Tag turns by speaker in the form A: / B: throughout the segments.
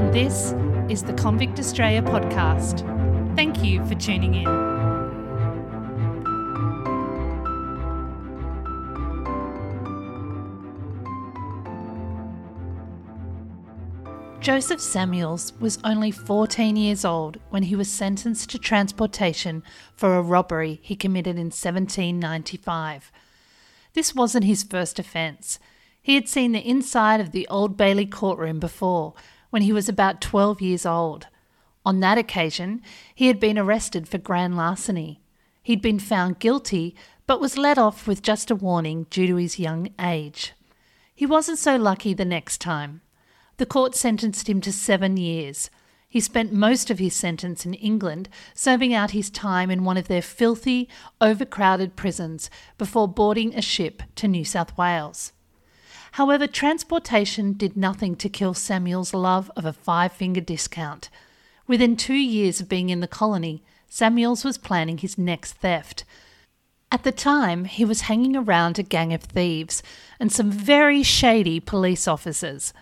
A: And this is the Convict Australia podcast. Thank you for tuning in. Joseph Samuels was only 14 years old when he was sentenced to transportation for a robbery he committed in 1795. This wasn't his first offence. He had seen the inside of the Old Bailey courtroom before, when he was about 12 years old. On that occasion, he had been arrested for grand larceny. He'd been found guilty, but was let off with just a warning due to his young age. He wasn't so lucky the next time. The court sentenced him to 7 years. He spent most of his sentence in England, serving out his time in one of their filthy, overcrowded prisons before boarding a ship to New South Wales. However, transportation did nothing to kill Samuel's love of a 5-finger discount. Within 2 years of being in the colony, Samuels was planning his next theft. At the time, he was hanging around a gang of thieves and some very shady police officers.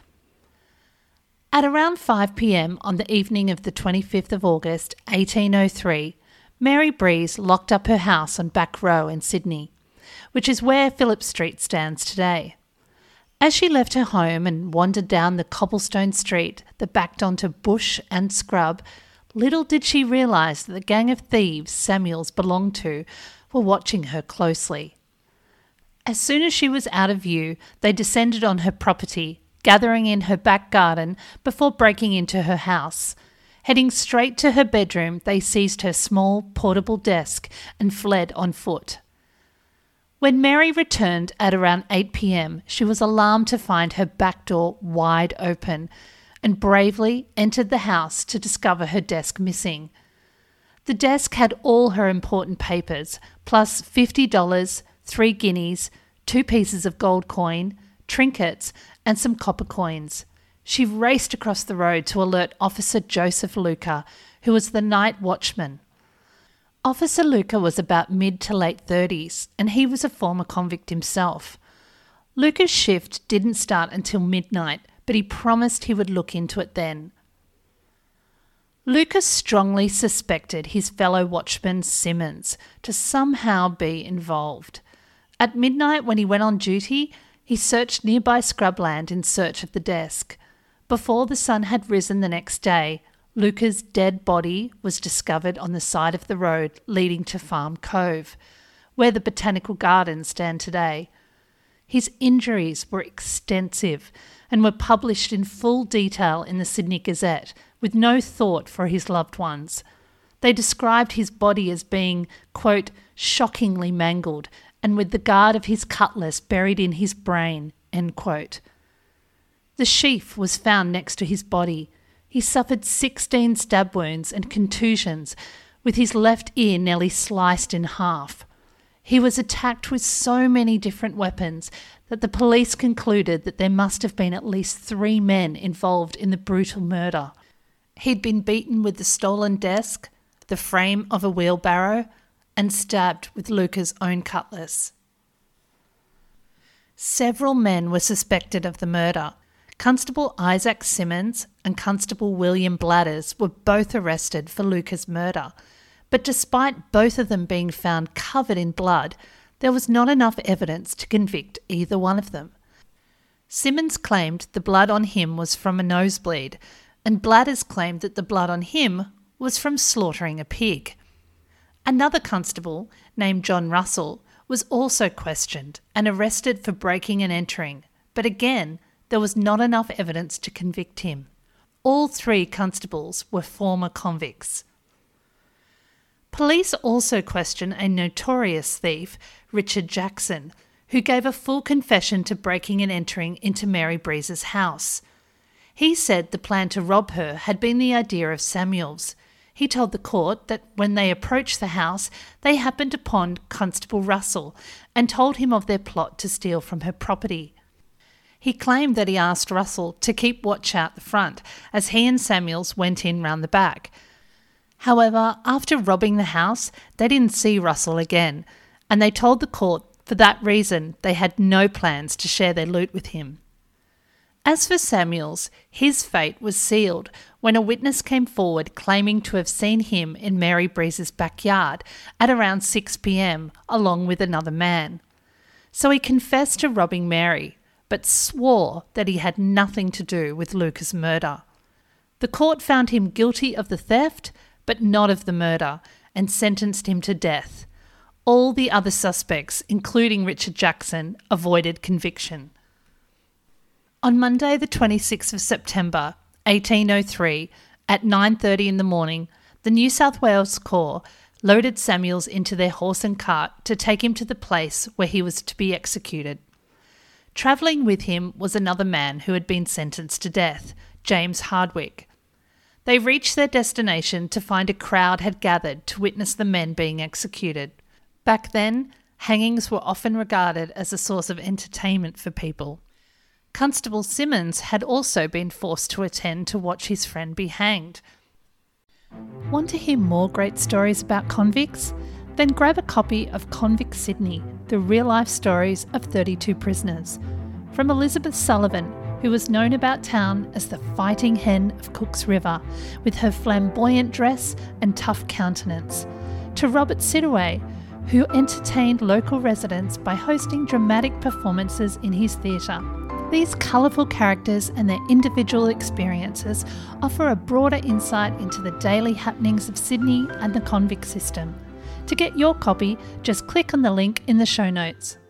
A: At around 5 p.m. on the evening of the 25th of August, 1803, Mary Breeze locked up her house on Back Row in Sydney, which is where Phillip Street stands today. As she left her home and wandered down the cobblestone street that backed onto bush and scrub, little did she realise that the gang of thieves Samuels belonged to were watching her closely. As soon as she was out of view, they descended on her property, gathering in her back garden before breaking into her house. Heading straight to her bedroom, they seized her small, portable desk and fled on foot. When Mary returned at around 8 p.m, she was alarmed to find her back door wide open and bravely entered the house to discover her desk missing. The desk had all her important papers, plus $50, 3 guineas, 2 pieces of gold coin, trinkets, and some copper coins. She raced across the road to alert Officer Joseph Luca, who was the night watchman. Officer Luca was about mid to late 30s, and he was a former convict himself. Luca's shift didn't start until midnight, but he promised he would look into it then. Luca strongly suspected his fellow watchman Simmons to somehow be involved. At midnight, when he went on duty, he searched nearby scrubland in search of the desk. Before the sun had risen the next day, Luca's dead body was discovered on the side of the road leading to Farm Cove, where the botanical gardens stand today. His injuries were extensive and were published in full detail in the Sydney Gazette, with no thought for his loved ones. They described his body as being, quote, shockingly mangled, and with the guard of his cutlass buried in his brain, end quote. The sheath was found next to his body. He suffered 16 stab wounds and contusions, with his left ear nearly sliced in half. He was attacked with so many different weapons that the police concluded that there must have been at least 3 men involved in the brutal murder. He'd been beaten with the stolen desk, the frame of a wheelbarrow, and stabbed with Luca's own cutlass. Several men were suspected of the murder. Constable Isaac Simmons and Constable William Bladders were both arrested for Luca's murder, but despite both of them being found covered in blood, there was not enough evidence to convict either one of them. Simmons claimed the blood on him was from a nosebleed, and Bladders claimed that the blood on him was from slaughtering a pig. Another constable, named John Russell, was also questioned and arrested for breaking and entering, but again, there was not enough evidence to convict him. All 3 constables were former convicts. Police also questioned a notorious thief, Richard Jackson, who gave a full confession to breaking and entering into Mary Breeze's house. He said the plan to rob her had been the idea of Samuel's. He told the court that when they approached the house, they happened upon Constable Russell and told him of their plot to steal from her property. He claimed that he asked Russell to keep watch out the front as he and Samuels went in round the back. However, after robbing the house, they didn't see Russell again, and they told the court for that reason they had no plans to share their loot with him. As for Samuels, his fate was sealed when a witness came forward claiming to have seen him in Mary Breeze's backyard at around 6 p.m. along with another man. So he confessed to robbing Mary, but swore that he had nothing to do with Luca's murder. The court found him guilty of the theft, but not of the murder, and sentenced him to death. All the other suspects, including Richard Jackson, avoided conviction. On Monday the 26th of September, 1803, at 9:30 in the morning, the New South Wales Corps loaded Samuels into their horse and cart to take him to the place where he was to be executed. Travelling with him was another man who had been sentenced to death, James Hardwick. They reached their destination to find a crowd had gathered to witness the men being executed. Back then, hangings were often regarded as a source of entertainment for people. Constable Simmons had also been forced to attend to watch his friend be hanged. Want to hear more great stories about convicts? Then grab a copy of Convict Sydney, the real-life stories of 32 prisoners. From Elizabeth Sullivan, who was known about town as the Fighting Hen of Cook's River, with her flamboyant dress and tough countenance, to Robert Sidaway, who entertained local residents by hosting dramatic performances in his theatre. These colourful characters and their individual experiences offer a broader insight into the daily happenings of Sydney and the convict system. To get your copy, just click on the link in the show notes.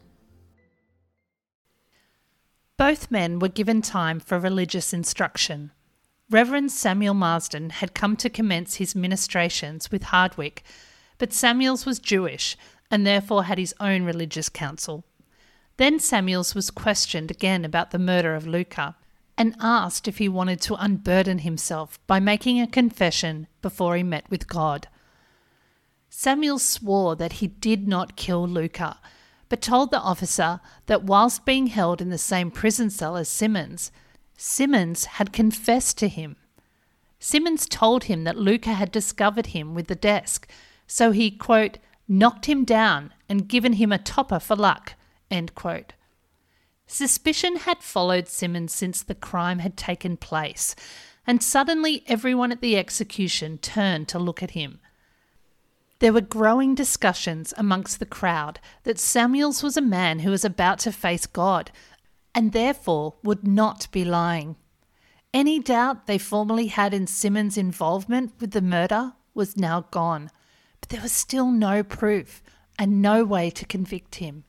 A: Both men were given time for religious instruction. Reverend Samuel Marsden had come to commence his ministrations with Hardwick, but Samuels was Jewish and therefore had his own religious council. Then Samuels was questioned again about the murder of Luca and asked if he wanted to unburden himself by making a confession before he met with God. Samuels swore that he did not kill Luca, but told the officer that whilst being held in the same prison cell as Simmons, Simmons had confessed to him. Simmons told him that Luca had discovered him with the desk, so he, quote, knocked him down and given him a topper for luck, end quote. Suspicion had followed Simmons since the crime had taken place, and suddenly everyone at the execution turned to look at him. There were growing discussions amongst the crowd that Samuels was a man who was about to face God, and therefore would not be lying. Any doubt they formerly had in Simmons' involvement with the murder was now gone, but there was still no proof and no way to convict him.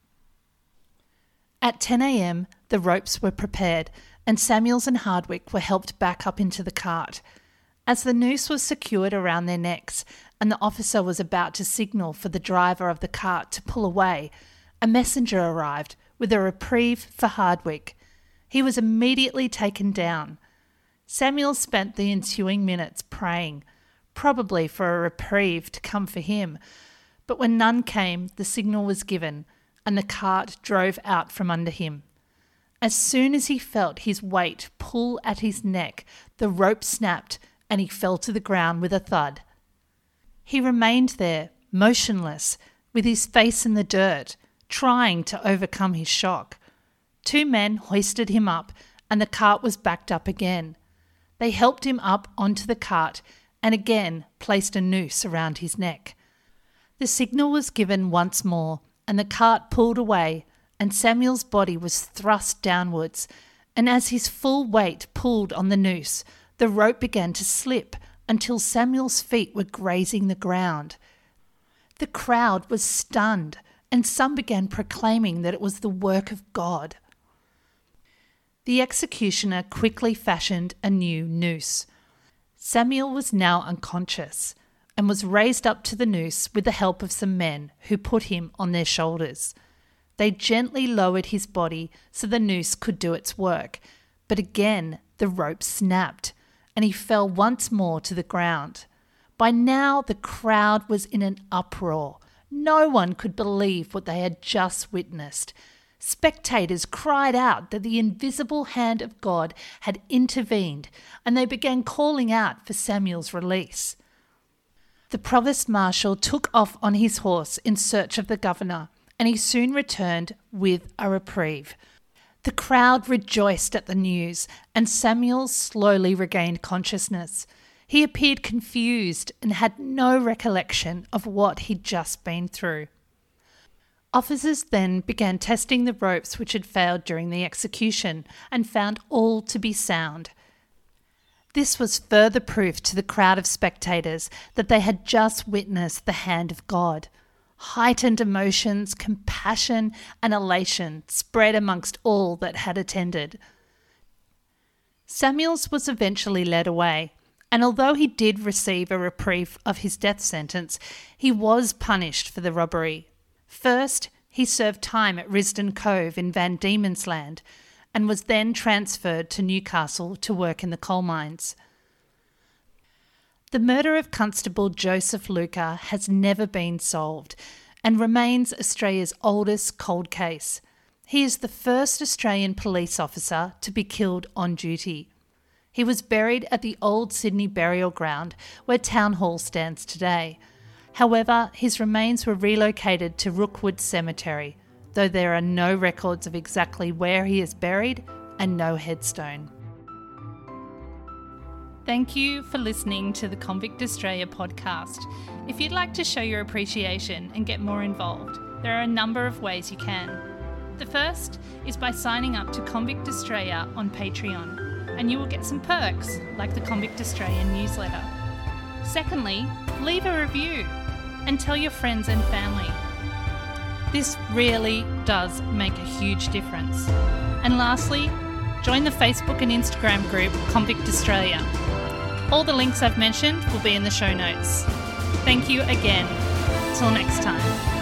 A: At 10 a.m, the ropes were prepared and Samuels and Hardwick were helped back up into the cart. As the noose was secured around their necks and the officer was about to signal for the driver of the cart to pull away, a messenger arrived with a reprieve for Hardwick. He was immediately taken down. Samuels spent the ensuing minutes praying, probably for a reprieve to come for him, but when none came, the signal was given, and the cart drove out from under him. As soon as he felt his weight pull at his neck, the rope snapped and he fell to the ground with a thud. He remained there, motionless, with his face in the dirt, trying to overcome his shock. 2 men hoisted him up and the cart was backed up again. They helped him up onto the cart and again placed a noose around his neck. The signal was given once more, and the cart pulled away, and Samuel's body was thrust downwards, and as his full weight pulled on the noose, the rope began to slip until Samuel's feet were grazing the ground. The crowd was stunned, and some began proclaiming that it was the work of God. The executioner quickly fashioned a new noose. Samuel was now unconscious and was raised up to the noose with the help of some men who put him on their shoulders. They gently lowered his body so the noose could do its work, but again the rope snapped and he fell once more to the ground. By now the crowd was in an uproar. No one could believe what they had just witnessed. Spectators cried out that the invisible hand of God had intervened, and they began calling out for Samuel's release. The Provost Marshal took off on his horse in search of the governor, and he soon returned with a reprieve. The crowd rejoiced at the news, and Samuel slowly regained consciousness. He appeared confused and had no recollection of what he'd just been through. Officers then began testing the ropes which had failed during the execution and found all to be sound. This was further proof to the crowd of spectators that they had just witnessed the hand of God. Heightened emotions, compassion, and elation spread amongst all that had attended. Samuels was eventually led away, and although he did receive a reprieve of his death sentence, he was punished for the robbery. First, he served time at Risdon Cove in Van Diemen's Land, and was then transferred to Newcastle to work in the coal mines. The murder of Constable Joseph Luca has never been solved and remains Australia's oldest cold case. He is the first Australian police officer to be killed on duty. He was buried at the old Sydney burial ground where Town Hall stands today. However, his remains were relocated to Rookwood Cemetery, though there are no records of exactly where he is buried and no headstone. Thank you for listening to the Convict Australia podcast. If you'd like to show your appreciation and get more involved, there are a number of ways you can. The first is by signing up to Convict Australia on Patreon, and you will get some perks like the Convict Australia newsletter. Secondly, leave a review and tell your friends and family. This really does make a huge difference. And lastly, join the Facebook and Instagram group Convict Australia. All the links I've mentioned will be in the show notes. Thank you again. Till next time.